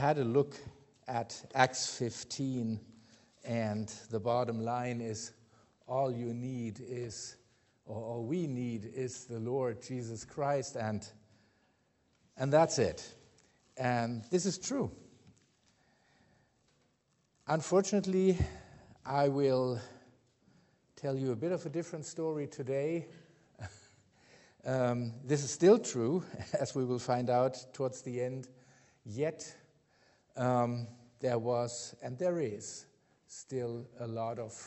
had a look at Acts 15, and the bottom line is all you need is, or all we need is the Lord Jesus Christ, and that's it. And this is true. Unfortunately, I will tell you a bit of a different story today. This is still true, as we will find out towards the end. Yet, there was, and there is, still a lot of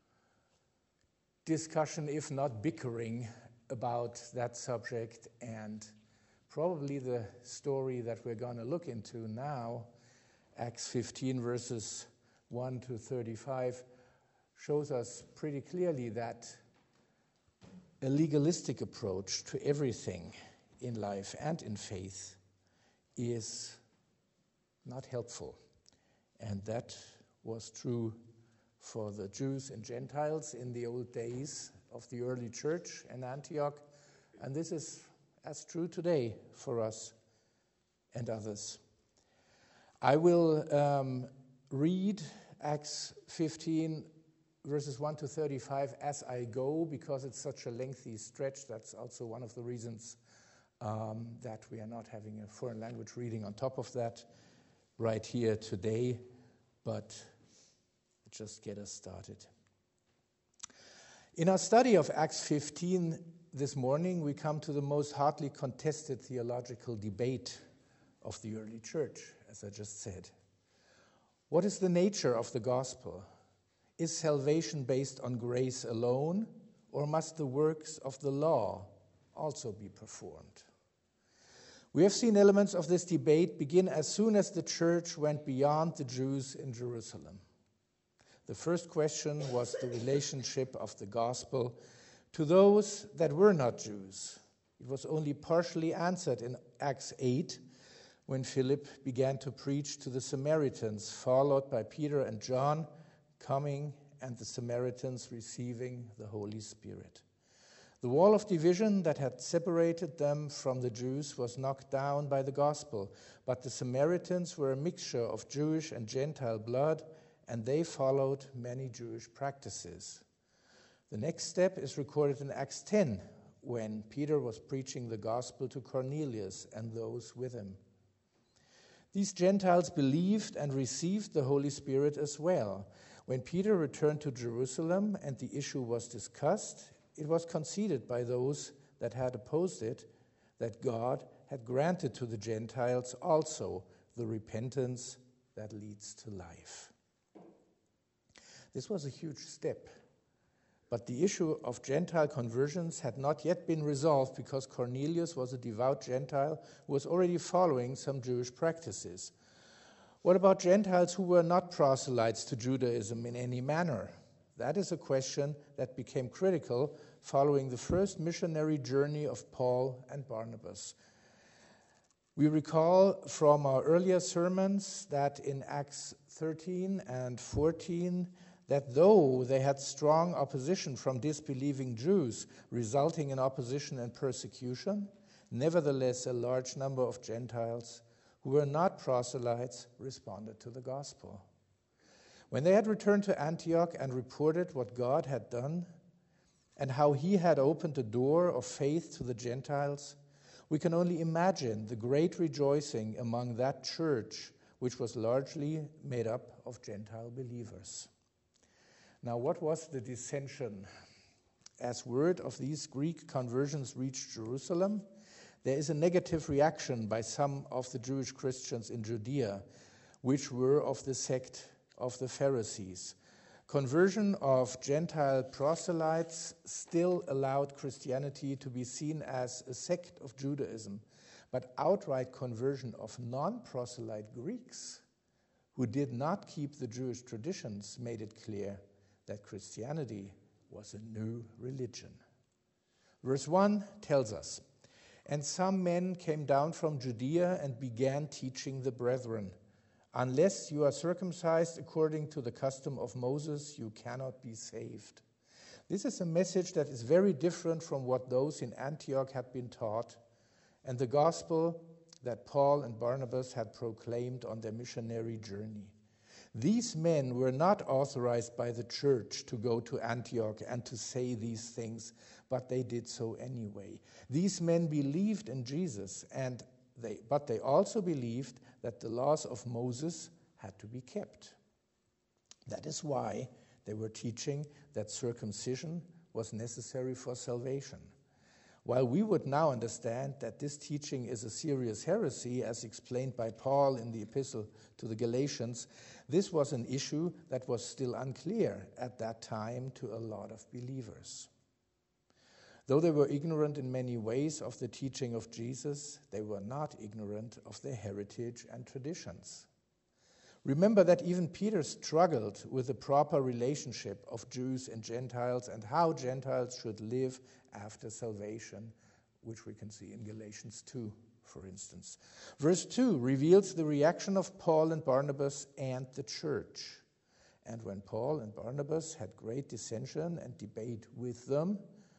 discussion, if not bickering, about that subject. And probably the story that we're going to look into now, Acts 15, verses 1 to 35, shows us pretty clearly that a legalistic approach to everything in life and in faith is not helpful. And that was true for the Jews and Gentiles in the old days of the early church in Antioch. And this is as true today for us and others. I will read Acts 15, verses 1 to 35 as I go, because it's such a lengthy stretch. That's also one of the reasons that we are not having a foreign language reading on top of that right here today, but just get us started. In our study of Acts 15 this morning, we come to the most hotly contested theological debate of the early church, as I just said. What is the nature of the gospel? Is salvation based on grace alone, or must the works of the law also be performed? We have seen elements of this debate begin as soon as the church went beyond the Jews in Jerusalem. The first question was the relationship of the gospel to those that were not Jews. It was only partially answered in Acts 8, when Philip began to preach to the Samaritans, followed by Peter and John coming and the Samaritans receiving the Holy Spirit. The wall of division that had separated them from the Jews was knocked down by the gospel, but the Samaritans were a mixture of Jewish and Gentile blood, and they followed many Jewish practices. The next step is recorded in Acts 10, when Peter was preaching the gospel to Cornelius and those with him. These Gentiles believed and received the Holy Spirit as well. When Peter returned to Jerusalem and the issue was discussed, it was conceded by those that had opposed it that God had granted to the Gentiles also the repentance that leads to life. This was a huge step, but the issue of Gentile conversions had not yet been resolved because Cornelius was a devout Gentile who was already following some Jewish practices. What about Gentiles who were not proselytes to Judaism in any manner? That is a question that became critical following the first missionary journey of Paul and Barnabas. We recall from our earlier sermons that in Acts 13 and 14, that though they had strong opposition from disbelieving Jews, resulting in opposition and persecution, nevertheless a large number of Gentiles who were not proselytes responded to the gospel. When they had returned to Antioch and reported what God had done and how he had opened the door of faith to the Gentiles, we can only imagine the great rejoicing among that church, which was largely made up of Gentile believers. Now, what was the dissension? As word of these Greek conversions reached Jerusalem, there is a negative reaction by some of the Jewish Christians in Judea, which were of the sect of the Pharisees. Conversion of Gentile proselytes still allowed Christianity to be seen as a sect of Judaism, but outright conversion of non-proselyte Greeks who did not keep the Jewish traditions made it clear that Christianity was a new religion. Verse 1 tells us, "And some men came down from Judea and began teaching the brethren, 'Unless you are circumcised according to the custom of Moses, you cannot be saved.'" This is a message that is very different from what those in Antioch had been taught, and the gospel that Paul and Barnabas had proclaimed on their missionary journey. These men were not authorized by the church to go to Antioch and to say these things, but they did so anyway. These men believed in Jesus, but they also believed that the laws of Moses had to be kept. That is why they were teaching that circumcision was necessary for salvation. While we would now understand that this teaching is a serious heresy, as explained by Paul in the epistle to the Galatians, this was an issue that was still unclear at that time to a lot of believers. Though they were ignorant in many ways of the teaching of Jesus, they were not ignorant of their heritage and traditions. Remember that even Peter struggled with the proper relationship of Jews and Gentiles and how Gentiles should live after salvation, which we can see in Galatians 2, for instance. Verse 2 reveals the reaction of Paul and Barnabas and the church. And when Paul and Barnabas had great dissension and debate with them,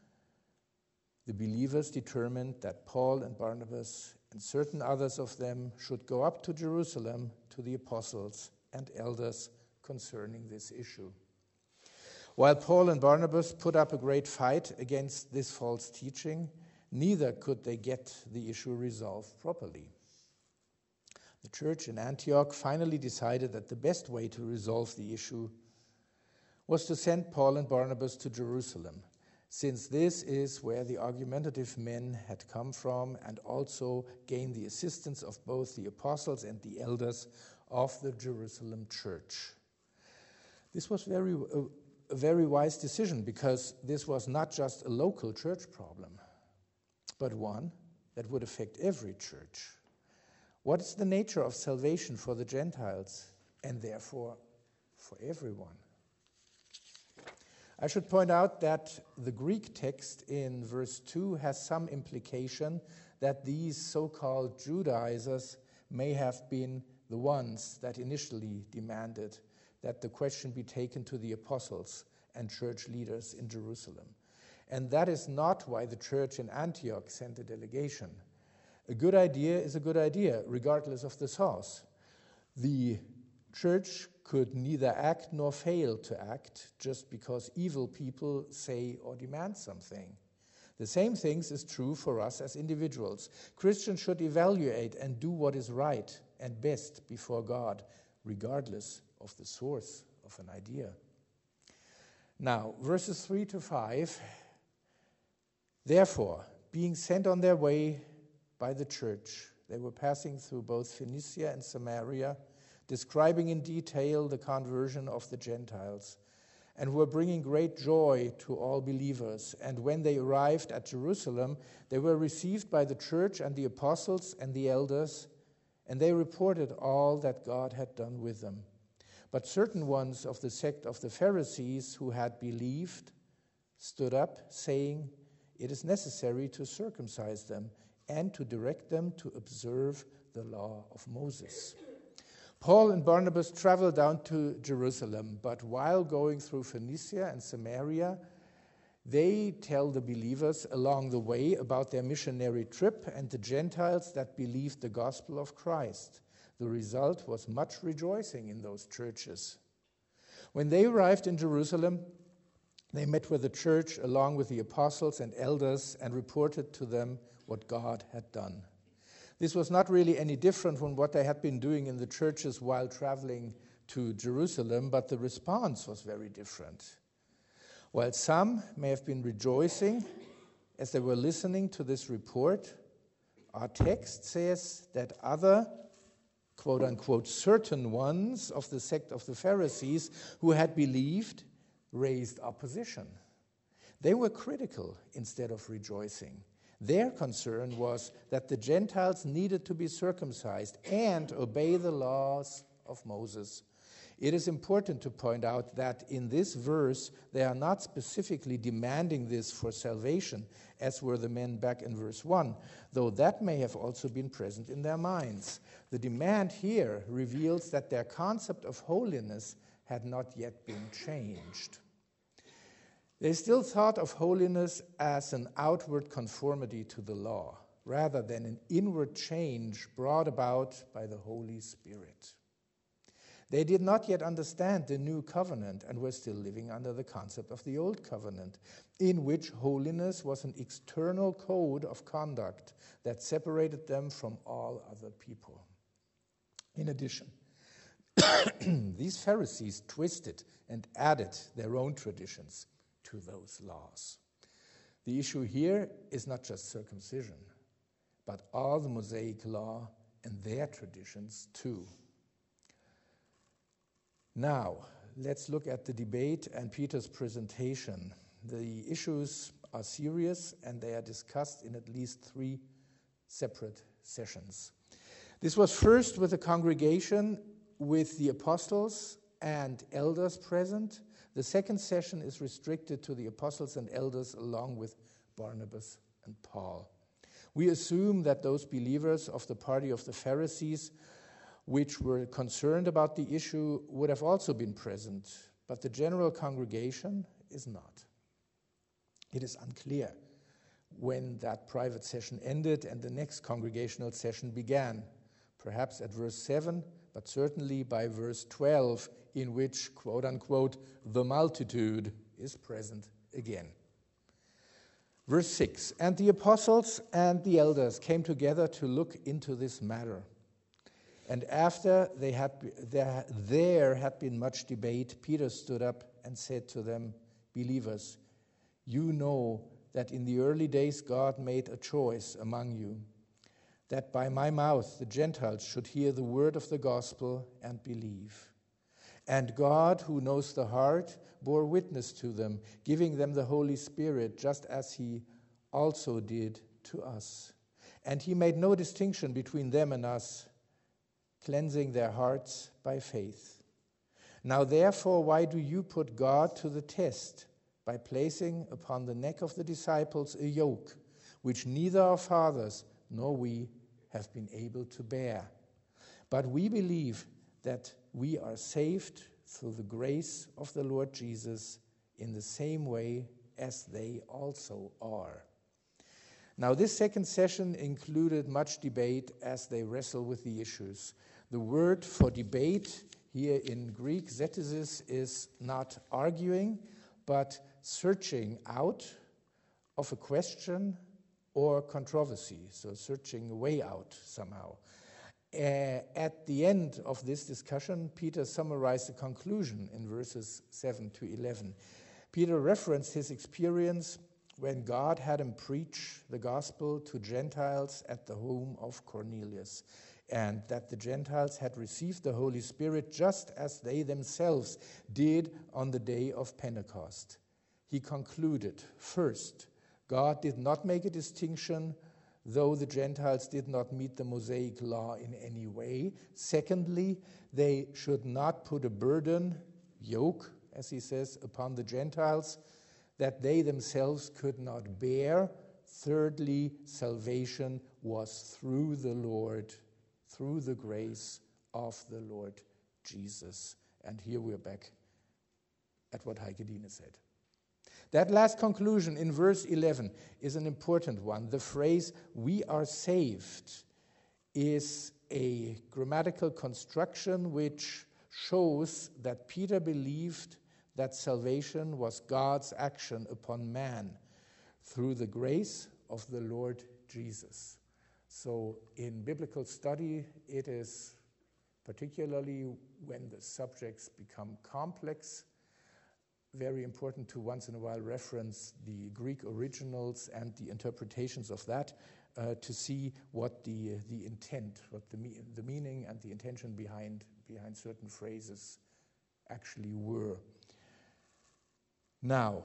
the believers determined that Paul and Barnabas and certain others of them should go up to Jerusalem to the apostles and elders concerning this issue. While Paul and Barnabas put up a great fight against this false teaching, neither could they get the issue resolved properly. The church in Antioch finally decided that the best way to resolve the issue was to send Paul and Barnabas to Jerusalem, since this is where the argumentative men had come from, and also gain the assistance of both the apostles and the elders of the Jerusalem church. This was a very wise decision, because this was not just a local church problem, but one that would affect every church. What is the nature of salvation for the Gentiles, and therefore for everyone? I should point out that the Greek text in verse 2 has some implication that these so-called Judaizers may have been the ones that initially demanded that the question be taken to the apostles and church leaders in Jerusalem. And that is not why the church in Antioch sent a delegation. A good idea is a good idea, regardless of the source. The church could neither act nor fail to act just because evil people say or demand something. The same things is true for us as individuals. Christians should evaluate and do what is right and best before God, regardless of the source of an idea. Now, verses 3 to 5, therefore, being sent on their way by the church, they were passing through both Phoenicia and Samaria, describing in detail the conversion of the Gentiles, and were bringing great joy to all believers. And when they arrived at Jerusalem, they were received by the church and the apostles and the elders, and they reported all that God had done with them. But certain ones of the sect of the Pharisees who had believed stood up, saying, "It is necessary to circumcise them and to direct them to observe the law of Moses." Paul and Barnabas traveled down to Jerusalem, but while going through Phoenicia and Samaria, they tell the believers along the way about their missionary trip and the Gentiles that believed the gospel of Christ. The result was much rejoicing in those churches. When they arrived in Jerusalem, they met with the church along with the apostles and elders and reported to them what God had done. This was not really any different from what they had been doing in the churches while traveling to Jerusalem, but the response was very different. While some may have been rejoicing as they were listening to this report, our text says that other, quote-unquote, certain ones of the sect of the Pharisees who had believed raised opposition. They were critical instead of rejoicing. Their concern was that the Gentiles needed to be circumcised and obey the laws of Moses. It is important to point out that in this verse, they are not specifically demanding this for salvation, as were the men back in verse 1, though that may have also been present in their minds. The demand here reveals that their concept of holiness had not yet been changed. They still thought of holiness as an outward conformity to the law. rather than an inward change brought about by the Holy Spirit. They did not yet understand the new covenant and were still living under the concept of the old covenant, in which holiness was an external code of conduct that separated them from all other people. In addition, these Pharisees twisted and added their own traditions to those laws. The issue here is not just circumcision, but all the Mosaic law and their traditions too. Now, let's look at the debate and Peter's presentation. The issues are serious and they are discussed in at least 3 separate sessions. This was first with the congregation with the apostles and elders present. The second session is restricted to the apostles and elders along with Barnabas and Paul. We assume that those believers of the party of the Pharisees which were concerned about the issue would have also been present, but the general congregation is not. It is unclear when that private session ended and the next congregational session began, perhaps at verse 7, but certainly by verse 12, in which, quote unquote, the multitude is present again. Verse 6, and the apostles and the elders came together to look into this matter. And after there had been much debate, Peter stood up and said to them, believers, you know that in the early days God made a choice among you, that by my mouth the Gentiles should hear the word of the gospel and believe. And God, who knows the heart, bore witness to them, giving them the Holy Spirit, just as he also did to us. And he made no distinction between them and us, cleansing their hearts by faith. Now therefore, why do you put God to the test by placing upon the neck of the disciples a yoke which neither our fathers nor we have been able to bear? But we believe that we are saved through the grace of the Lord Jesus in the same way as they also are. Now this second session included much debate as they wrestle with the issues. The word for debate here in Greek, zetesis, is not arguing, but searching out of a question or controversy, so searching a way out somehow. At the end of this discussion, Peter summarized the conclusion in verses 7 to 11. Peter referenced his experience when God had him preach the gospel to Gentiles at the home of Cornelius, and that the Gentiles had received the Holy Spirit just as they themselves did on the day of Pentecost. He concluded, first, God did not make a distinction, though the Gentiles did not meet the Mosaic law in any way. Secondly, they should not put a burden, yoke, as he says, upon the Gentiles that they themselves could not bear. Thirdly, salvation was through the Lord, through the grace of the Lord Jesus. And here we're back at what Heike Dine said. That last conclusion in verse 11 is an important one. The phrase, we are saved, is a grammatical construction which shows that Peter believed that salvation was God's action upon man through the grace of the Lord Jesus. So in biblical study, it is particularly when the subjects become complex, very important to once in a while reference the Greek originals and the interpretations of that to see what the intent, what the meaning and the intention behind certain phrases actually were. Now,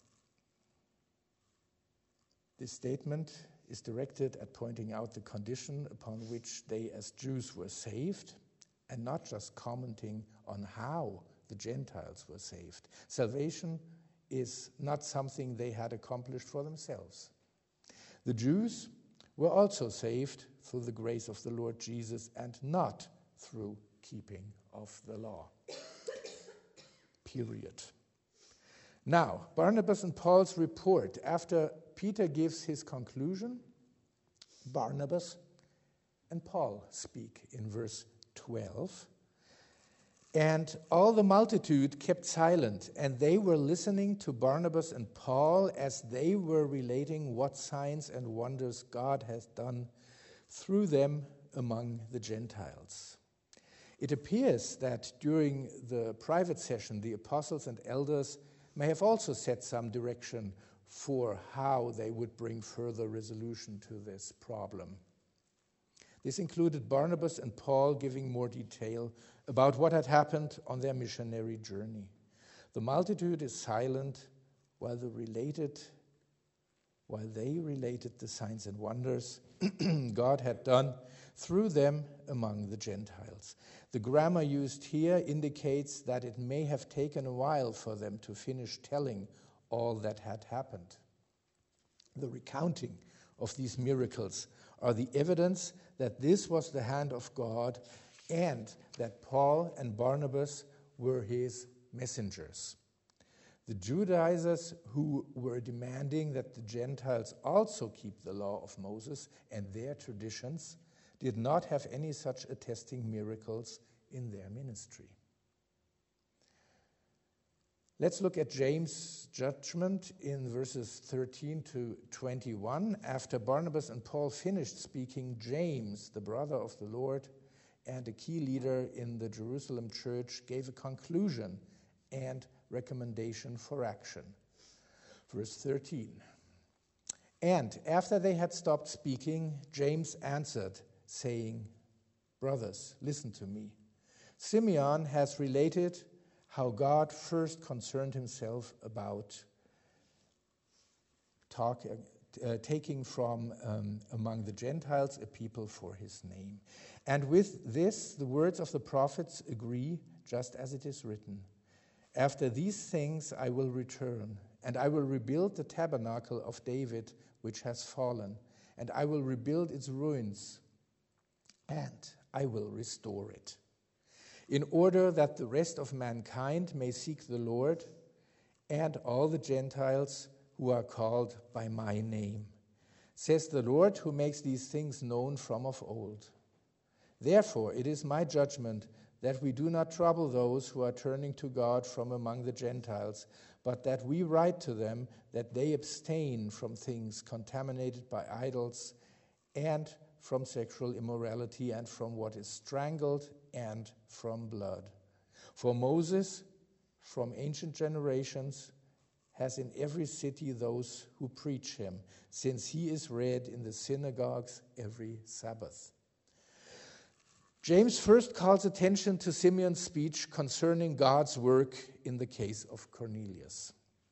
this statement is directed at pointing out the condition upon which they as Jews were saved, and not just commenting on how the Gentiles were saved. Salvation is not something they had accomplished for themselves. The Jews were also saved through the grace of the Lord Jesus and not through keeping of the law. Period. Now, Barnabas and Paul's report, after Peter gives his conclusion, Barnabas and Paul speak in verse 12. And all the multitude kept silent, and they were listening to Barnabas and Paul as they were relating what signs and wonders God has done through them among the Gentiles. It appears that during the private session, the apostles and elders may have also set some direction for how they would bring further resolution to this problem. This included Barnabas and Paul giving more detail about what had happened on their missionary journey. The multitude is silent while they related the signs and wonders God had done through them among the Gentiles. The grammar used here indicates that it may have taken a while for them to finish telling all that had happened. The recounting of these miracles are the evidence that this was the hand of God and that Paul and Barnabas were his messengers. The Judaizers who were demanding that the Gentiles also keep the law of Moses and their traditions did not have any such attesting miracles in their ministry. Let's look at James' judgment in verses 13 to 21. After Barnabas and Paul finished speaking, James, the brother of the Lord and a key leader in the Jerusalem church, gave a conclusion and recommendation for action. Verse 13. And after they had stopped speaking, James answered, saying, "Brothers, listen to me. Simeon has related how God first concerned himself about taking from among the Gentiles a people for his name. And with this, the words of the prophets agree, just as it is written. After these things I will return, and I will rebuild the tabernacle of David, which has fallen, and I will rebuild its ruins, and I will restore it, in order that the rest of mankind may seek the Lord, and all the Gentiles who are called by my name, says the Lord, who makes these things known from of old. Therefore, it is my judgment that we do not trouble those who are turning to God from among the Gentiles, but that we write to them that they abstain from things contaminated by idols, and from sexual immorality, and from what is strangled, and from blood. For Moses, from ancient generations, has in every city those who preach him, since he is read in the synagogues every Sabbath." James first calls attention to Simeon's speech concerning God's work in the case of Cornelius.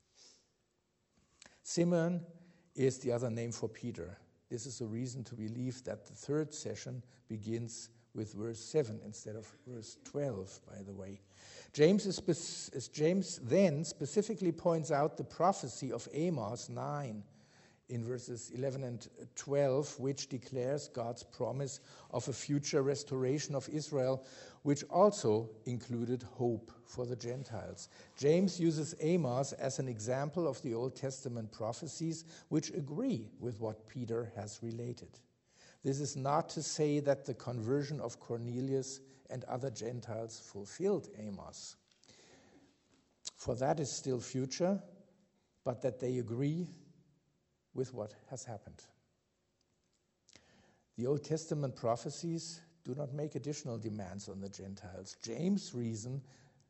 Simeon is the other name for Peter. This is a reason to believe that the third session begins with verse 7 instead of verse 12, by the way. James then specifically points out the prophecy of Amos 9 in verses 11 and 12, which declares God's promise of a future restoration of Israel, which also included hope for the Gentiles. James uses Amos as an example of the Old Testament prophecies which agree with what Peter has related. This is not to say that the conversion of Cornelius and other Gentiles fulfilled Amos, for that is still future, but that they agree with what has happened. The Old Testament prophecies do not make additional demands on the Gentiles. James reasons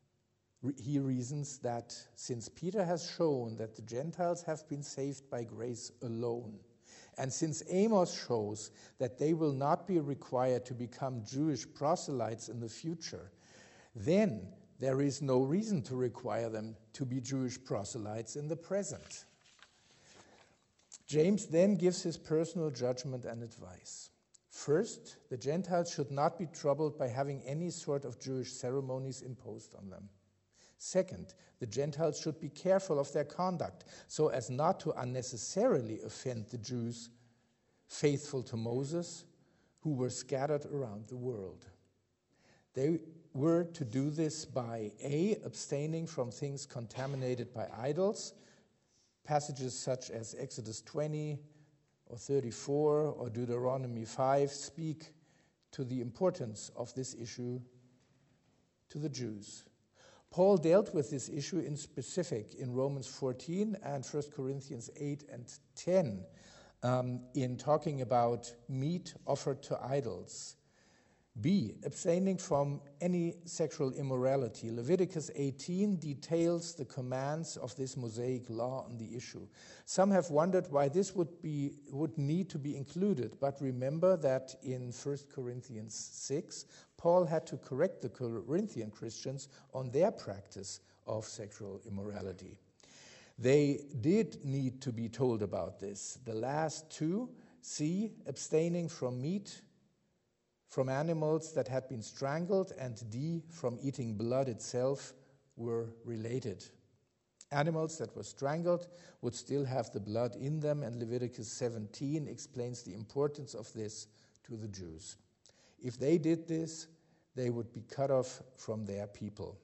that since Peter has shown that the Gentiles have been saved by grace alone, and since Amos shows that they will not be required to become Jewish proselytes in the future, then there is no reason to require them to be Jewish proselytes in the present. James then gives his personal judgment and advice. First, the Gentiles should not be troubled by having any sort of Jewish ceremonies imposed on them. Second, the Gentiles should be careful of their conduct so as not to unnecessarily offend the Jews faithful to Moses, who were scattered around the world. They were to do this by A, abstaining from things contaminated by idols, passages such as Exodus 20 or 34 or Deuteronomy 5 speak to the importance of this issue to the Jews. Paul dealt with this issue in specific in Romans 14 and 1 Corinthians 8 and 10 in talking about meat offered to idols. B, abstaining from any sexual immorality. Leviticus 18 details the commands of this Mosaic law on the issue. Some have wondered why this would need to be included, but remember that in 1 Corinthians 6, Paul had to correct the Corinthian Christians on their practice of sexual immorality. They did need to be told about this. The last two, C, abstaining from meat from animals that had been strangled, and D, from eating blood itself, were related. Animals that were strangled would still have the blood in them, and Leviticus 17 explains the importance of this to the Jews. If they did this, they would be cut off from their people.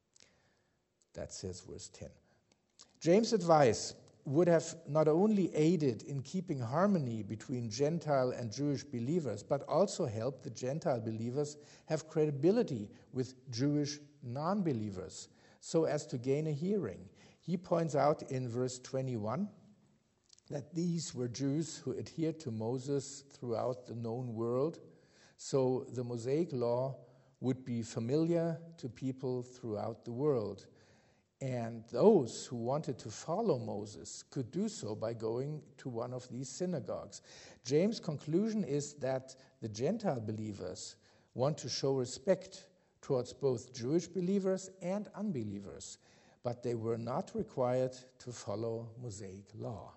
That says verse 10. James' advice would have not only aided in keeping harmony between Gentile and Jewish believers, but also helped the Gentile believers have credibility with Jewish non-believers, so as to gain a hearing. He points out in verse 21 that these were Jews who adhered to Moses throughout the known world, so the Mosaic law would be familiar to people throughout the world. And those who wanted to follow Moses could do so by going to one of these synagogues. James' conclusion is that the Gentile believers want to show respect towards both Jewish believers and unbelievers, but they were not required to follow Mosaic law.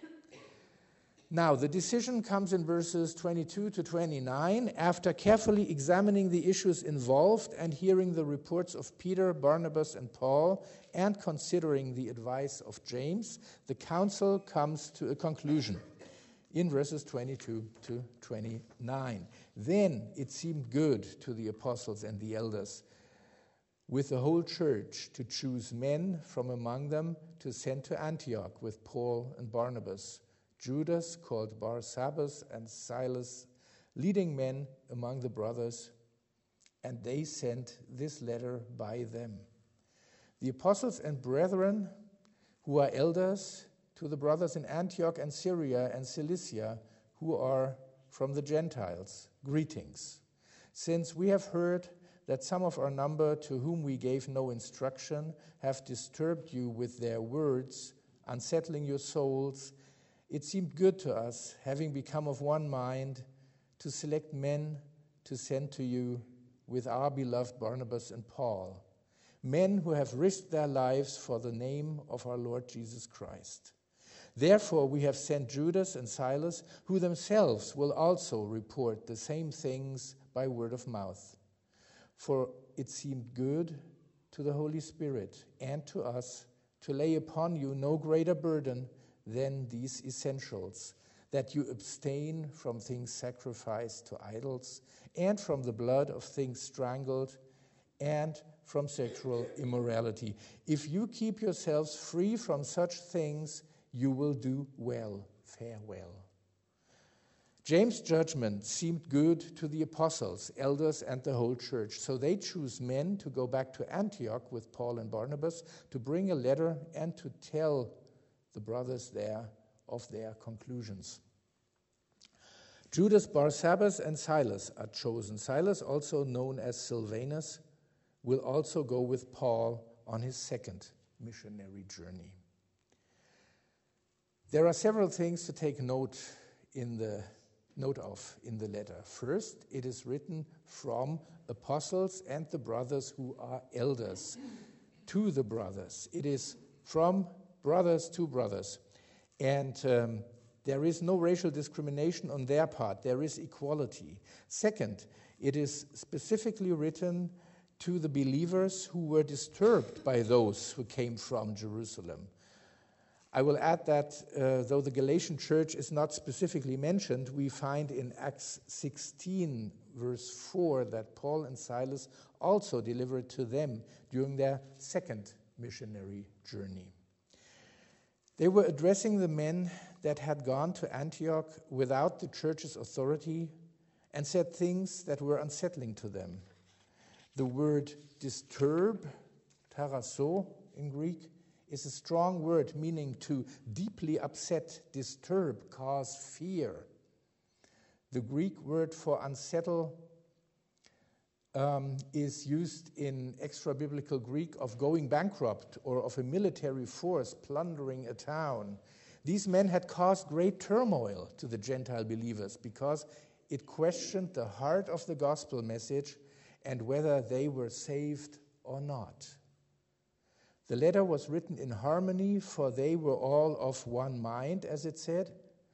Now, the decision comes in verses 22 to 29. After carefully examining the issues involved and hearing the reports of Peter, Barnabas, and Paul, and considering the advice of James, the council comes to a conclusion in verses 22 to 29. Then it seemed good to the apostles and the elders with the whole church to choose men from among them to send to Antioch with Paul and Barnabas, Judas, called Barsabbas, and Silas, leading men among the brothers, and they sent this letter by them. The apostles and brethren who are elders to the brothers in Antioch and Syria and Cilicia who are from the Gentiles, greetings. Since we have heard that some of our number to whom we gave no instruction have disturbed you with their words, unsettling your souls, it seemed good to us, having become of one mind, to select men to send to you with our beloved Barnabas and Paul, men who have risked their lives for the name of our Lord Jesus Christ. Therefore we have sent Judas and Silas, who themselves will also report the same things by word of mouth. For it seemed good to the Holy Spirit and to us to lay upon you no greater burden than these essentials, that you abstain from things sacrificed to idols, and from the blood of things strangled, and from sexual immorality. If you keep yourselves free from such things, you will do well. Farewell. James' judgment seemed good to the apostles, elders, and the whole church, so they choose men to go back to Antioch with Paul and Barnabas to bring a letter and to tell the brothers there of their conclusions. Judas, Barsabbas, and Silas are chosen. Silas, also known as Silvanus, will also go with Paul on his second missionary journey. There are several things to take note of in the letter. First, it is written from apostles and the brothers who are elders to the brothers. It is from brothers to brothers. And there is no racial discrimination on their part. There is equality. Second, it is specifically written to the believers who were disturbed by those who came from Jerusalem. I will add that though the Galatian church is not specifically mentioned, we find in Acts 16, verse 4, that Paul and Silas also delivered to them during their second missionary journey. They were addressing the men that had gone to Antioch without the church's authority and said things that were unsettling to them. The word disturb, tarasso in Greek, is a strong word meaning to deeply upset, disturb, cause fear. The Greek word for unsettle is used in extra-biblical Greek of going bankrupt or of a military force plundering a town. These men had caused great turmoil to the Gentile believers because it questioned the heart of the gospel message and whether they were saved or not. The letter was written in harmony, for they were all of one mind, as it said.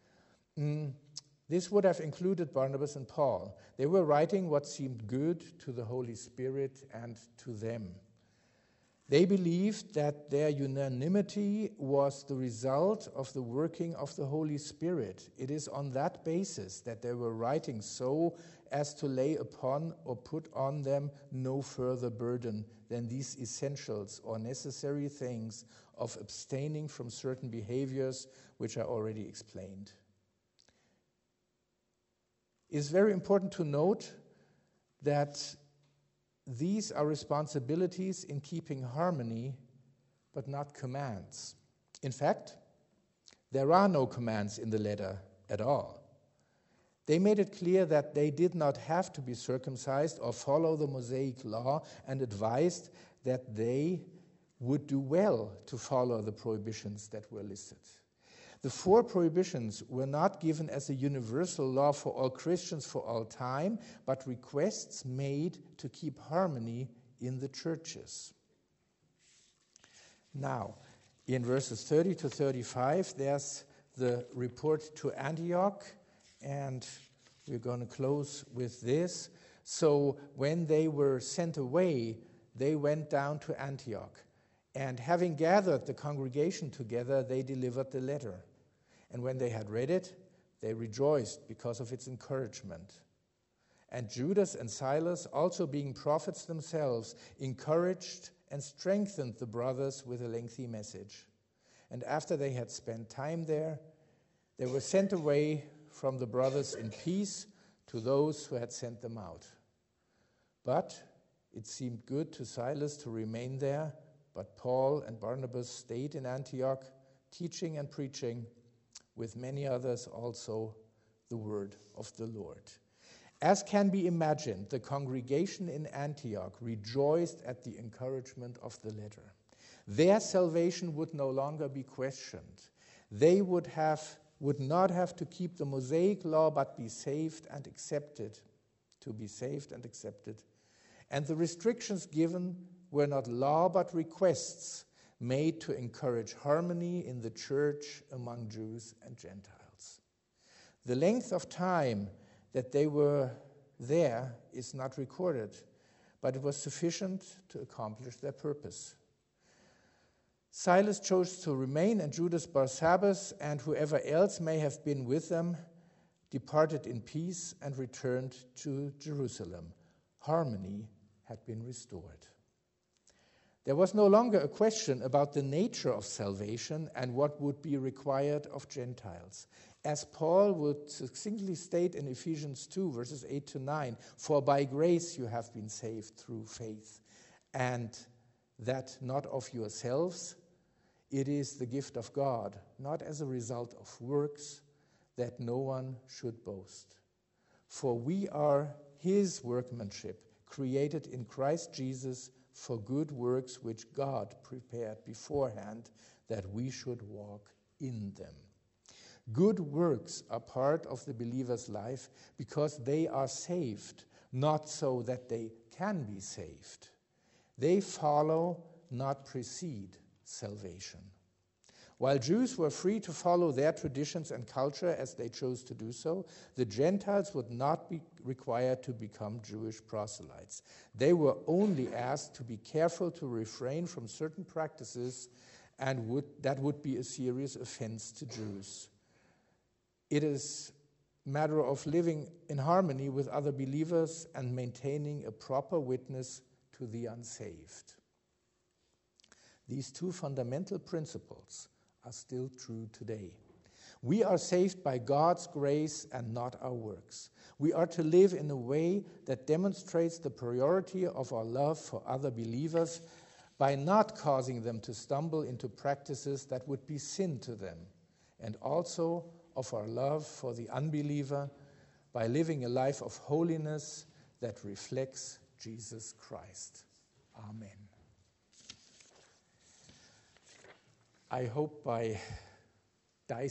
This would have included Barnabas and Paul. They were writing what seemed good to the Holy Spirit and to them. They believed that their unanimity was the result of the working of the Holy Spirit. It is on that basis that they were writing so as to lay upon or put on them no further burden than these essentials or necessary things of abstaining from certain behaviors which I already explained. It is very important to note that these are responsibilities in keeping harmony, but not commands. In fact, there are no commands in the letter at all. They made it clear that they did not have to be circumcised or follow the Mosaic law, and advised that they would do well to follow the prohibitions that were listed. The 4 prohibitions were not given as a universal law for all Christians for all time, but requests made to keep harmony in the churches. Now, in verses 30 to 35, there's the report to Antioch, and we're going to close with this. So when they were sent away, they went down to Antioch, and having gathered the congregation together, they delivered the letter. And when they had read it, they rejoiced because of its encouragement. And Judas and Silas, also being prophets themselves, encouraged and strengthened the brothers with a lengthy message. And after they had spent time there, they were sent away from the brothers in peace to those who had sent them out. But it seemed good to Silas to remain there, but Paul and Barnabas stayed in Antioch, teaching and preaching, with many others also, the word of the Lord. As can be imagined, the congregation in Antioch rejoiced at the encouragement of the letter. Their salvation would no longer be questioned. They would not have to keep the Mosaic law, but be saved and accepted, to be saved and accepted. And the restrictions given were not law, but requests made to encourage harmony in the church among Jews and Gentiles. The length of time that they were there is not recorded, but it was sufficient to accomplish their purpose. Silas chose to remain, and Judas Barsabbas and whoever else may have been with them departed in peace and returned to Jerusalem. Harmony had been restored. There was no longer a question about the nature of salvation and what would be required of Gentiles. As Paul would succinctly state in Ephesians 2, verses 8 to 9, "For by grace you have been saved through faith, and that not of yourselves, it is the gift of God, not as a result of works, that no one should boast. For we are his workmanship, created in Christ Jesus for good works which God prepared beforehand that we should walk in them." Good works are part of the believer's life because they are saved, not so that they can be saved. They follow, not precede, salvation. While Jews were free to follow their traditions and culture as they chose to do so, the Gentiles would not be required to become Jewish proselytes. They were only asked to be careful to refrain from certain practices and that would be a serious offense to Jews. It is a matter of living in harmony with other believers and maintaining a proper witness to the unsaved. These 2 fundamental principles are still true today. We are saved by God's grace and not our works. We are to live in a way that demonstrates the priority of our love for other believers by not causing them to stumble into practices that would be sin to them, and also of our love for the unbeliever by living a life of holiness that reflects Jesus Christ. Amen. I hope by